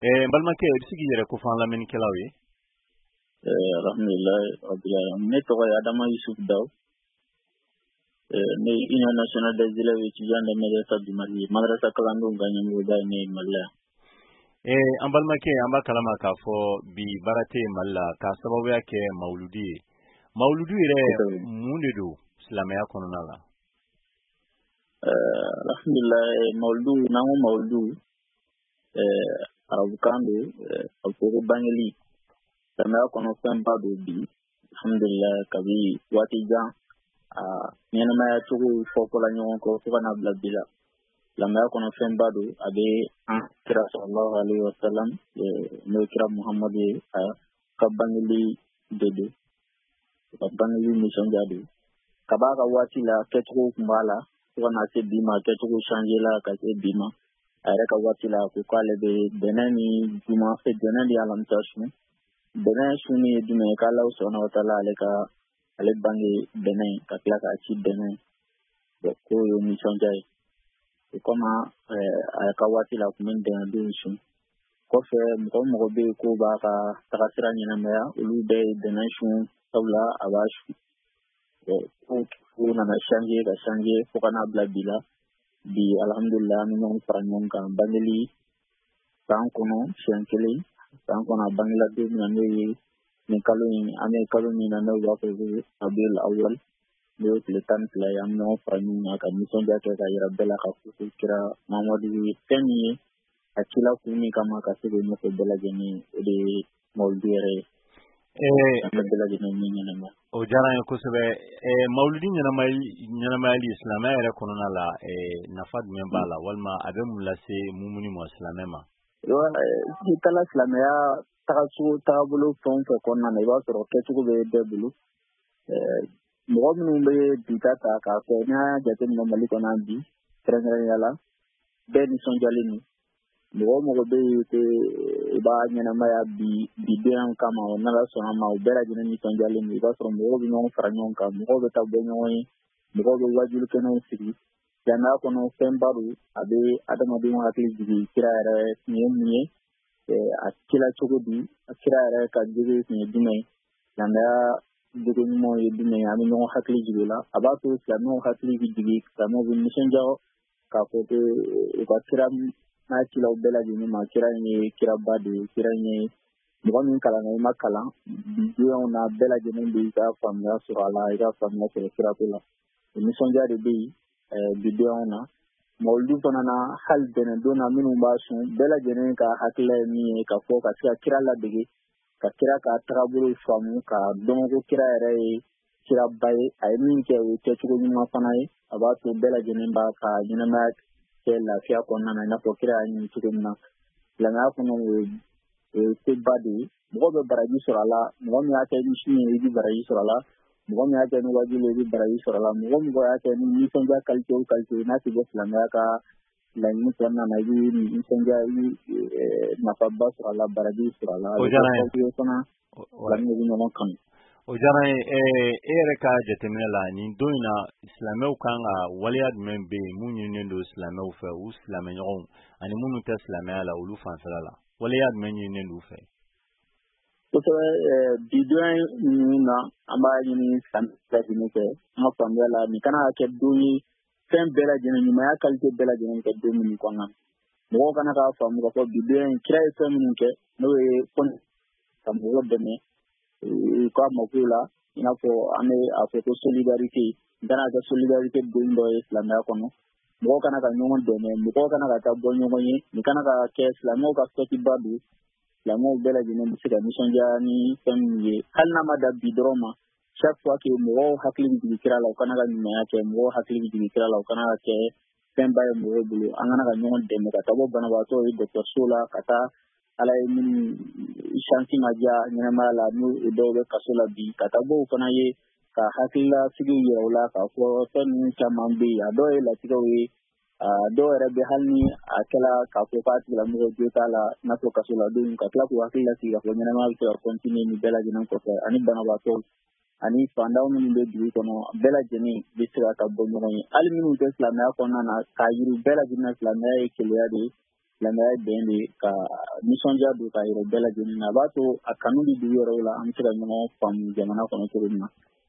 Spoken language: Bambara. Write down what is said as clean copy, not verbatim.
Balmake sigi yɛrɛ ko fan lamɛnnikɛlaw ye. Alhamdulillah rabbil alamin. Ne tɔgɔ ye Adama Yusuf Daw. Ne Union nationale des élèves étudiants de Madrasa du Mali. Madrasa kalandenw ka ɲɛmɔgɔba ye ne ye Mali la. An balimakɛ an b'a kalama k'a fɔ bi baara tɛ Mali la k'a sababuya kɛ mawuludi ye. Mawuludu yɛrɛ mun de don silamɛya kɔnɔna la? Alhamdulillah mawuludu n'an ko mawuludu arabukan don a bɛ fɔ ko bangeli. Silamɛya kɔnɔ fɛnba don bi. Alhamdulillah kabi waati jan ɲɛnamaya cogo fɔfɔla ɲɔgɔn kɔ fo ka n'a bila bi la. Silamɛya kɔnɔ fɛnba don a bɛ an kira sallallahu alaihi wa sallam n'o kira Muhamadu ye a ka bangeli de don. Ka bangeli nisɔndiya don. Kab'a ka waati la kɛcogo tun b'a la fo ka n'a se bi ma kɛcogo changé la ka se bi ma. A yɛrɛ ka waati la ko k'ale bɛ bɛnɛ ni juma fɛ bɛnɛ ni alamisa su. Bɛnɛ su ni ye jumɛn ye k'Ala subahanahu wa taala ale bange bɛnɛ ka tila k'a ci bɛnɛ k'o ye nisɔndiya ye. O kama a ka waati la tun bɛ bɛnɛ don su. Kɔfɛ mɔgɔ bɛ yen ko b'a ka tagasira ɲɛnamaya olu bɛɛ ye bɛnɛ sun sabula a b'a su. Ko nana changé ka changé fo ka n'a bila bi la. Bi alhamdulillah an bɛ ɲɔgɔn fara ɲɔgɔn kan bangeli san kɔnɔ siɲɛ kelen san kɔnɔ a bangela don min na n'o ye nin kalo in an bɛ kalo min na n'o b'a fɔ ko Rabiul Awwal n'o ye tile 12 ye an bɛ ɲɔgɔn fara ɲɔgɔn kan ka nisɔndiya kɛ ka yira bɛɛ la ka fɔ ko kira Mamadu ye fɛn min ye a cila kun min kama ka se k'o ɲɛfɔ bɛɛ lajɛlen o de ye mawuludu yɛrɛ ye. An bɛ bɛɛ lajɛlen min ɲɛnama. O diyara n ye kosɛbɛ. Mawuludi ɲɛnamayali silamɛya yɛrɛ kɔnɔna la nafa jumɛn b'a la walima a bɛ mun lase mumuni ma silamɛ ma? N'i taara silamɛya tagabolo fɛn o fɛn kɔnɔna na i b'a sɔrɔ kɛcogo bɛ bɛɛ bolo. Mɔgɔ minnu bɛ bi ta k'a fɔ n'i y'a jateminɛ Mali kɔnɔ bi kɛrɛnkɛrɛnnenya la bɛɛ nisɔndiyalen don. Mɔgɔ bɛ yen ko i b'a ɲɛnamaya bi den kama o n'Ala sɔnna ma o bɛɛ lajɛlen nisɔndiyalen don. I b'a sɔrɔ mɔgɔw bɛ ɲɔgɔn fara ɲɔgɔn kan mɔgɔw bɛ taa bɔ ɲɔgɔn ye mɔgɔw bɛ wajulu kɛnɛw sigi. Silamɛya kɔnɔ fɛnba don a bɛ adamadenw hakili jigin kira yɛrɛ tun ye mun ye a cila cogo di a kira yɛrɛ ka jogo tun ye jumɛn ye silamɛya jogo ɲumanw ye jumɛn ye an bɛ ɲɔgɔn hakili jigin o la a b'a to silamɛw hakili bɛ jigin silamɛw bɛ nisɔndiya k'a fɔ ko u ka kira n'a cilaw bɛɛ lajɛlen ma kira in ye kiraba de ye kira in ye mɔgɔ min kalanna i ma kalan bidenw na bɛɛ lajɛlen bɛ i ka faamuya sɔrɔ a la i ka faamuya sɔrɔ kirako la o nisɔndiya de bɛ yen bidenw na mawuludu fana na hali bɛnɛ don na minnu b'a sun bɛɛ lajɛlen ka hakilila ye min ye ka fɔ ka se ka kira ladege ka kira ka tagabolo faamu ka dɔn ko kira yɛrɛ ye kiraba ye a ye min kɛ o ye kɛcogo ɲuman fana ye a b'a to bɛɛ lajɛlen b'a ka ɲɛnamaya kɛ lafiya kɔnɔna na i n'a fɔ kira y'a ɲini cogo min na silamɛya kɔnɔ o ye seba de ye mɔgɔ bɛ baraji sɔrɔ a la mɔgɔ min y'a kɛ ni su ye i bɛ baraji sɔrɔ a la mɔgɔ min y'a kɛ ni wajibi ye i bɛ baraji sɔrɔ a la mɔgɔ y'a kɛ ni nisɔndiya qualité o qualité n'a tɛ bɔ silamɛya ka laɲini kɔnɔna na i bɛ nisɔndiya i bɛ nafaba sɔrɔ a la baraji sɔrɔ a la. O diyara n ye fana silamɛw bɛ ɲɔgɔn kanu. O diyara n ye e yɛrɛ ka jateminɛ la nin don in na silamɛw kan ka waleya jumɛn bɛ yen mun ɲininen don silamɛw fɛ u silamɛɲɔgɔnw ani minnu tɛ silamɛya la olu fanfɛla la waleya jumɛn ɲininen don u fɛ? Kosɛbɛ bidon ninnu na an b'a ɲini silamɛ bɛɛ lajɛlen fɛ an ka faamuya la nin kana kɛ don ye fɛn bɛɛ lajɛlen ɲumanya qualité bɛɛ lajɛlen kɛ don minnu kɔnɔna na mɔgɔw kana k'a faamu k'a fɔ bidon kira ye fɛn minnu kɛ n'o ye ka mɔgɔw dɛmɛ u ka mako la i n'a fɔ an bɛ a fɔ ko solidarité n kana kɛ solidarité don dɔ ye silamɛya kɔnɔ mɔgɔw kana ka ɲɔgɔn dɛmɛ mɔgɔw kana ka taa bɔ ɲɔgɔn ye nin kana ka kɛ silamɛw ka fɛtiba don silamɛw bɛɛ lajɛlen bɛ se ka nisɔndiya ni fɛn minnu ye hali n'a ma da bi dɔrɔn ma chaque fois que mɔgɔw hakili bɛ jigin kira la u kana ka ɲumanya kɛ mɔgɔw hakili bɛ jigin kira la u kana ka kɛ fɛnba ye mɔgɔw bolo an kana ka ɲɔgɔn dɛmɛ ka taa bɔ banabaatɔ ye dɔgɔtɔrɔso la ka taa ala ye minnu chance ma diya ɲɛnamaya la n'u dɔw bɛ kaso la bi ka taa bɔ o fana ye ka hakililatigiw yira u la k'a fɔ fɛn ninnu caman bɛ yen a dɔw ye latigɛw ye dɔw yɛrɛ bɛ hali ni a kɛla k'a fɔ k'a tigilamɔgɔ jo t'a la i n'a fɔ kaso la don ka tila k'u hakili lasigi k'a fɔ ɲɛnamaya bɛ se ka continuer nin bɛɛ lajɛlen kɔfɛ ani banabaatɔw ani fandaw minnu bɛ dugu kɔnɔ bɛɛ lajɛlen bɛ se ka bɔ ɲɔgɔn ye hali minnu tɛ silamɛya kɔnɔna na k'a yiri bɛɛ lajɛlen silamɛya ye keleya de ye silamɛya bɛn de ka nisɔndiya don ka yɛrɛ bɛɛ lajɛlen na a b'a to a kanu bɛ dugu yɔrɔw la an bɛ se ka ɲɔgɔn faamu jamana kɔnɔ cogo min na